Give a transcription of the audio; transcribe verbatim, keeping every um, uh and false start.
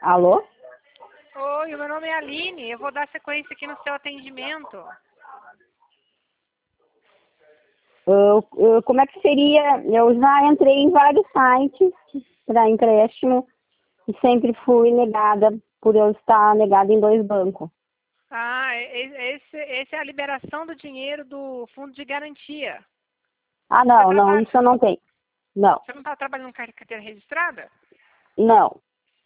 Alô? Oi, o meu nome é Aline. Eu vou dar sequência aqui no seu atendimento. Eu, eu, como é que seria? Eu já entrei em vários sites para empréstimo e sempre fui negada por eu estar negada em dois bancos. Ah, e- esse, esse é a liberação do dinheiro do fundo de garantia. Ah, Você não, não, trabalha, isso eu não tenho. Não, você não está trabalhando com carteira registrada? não.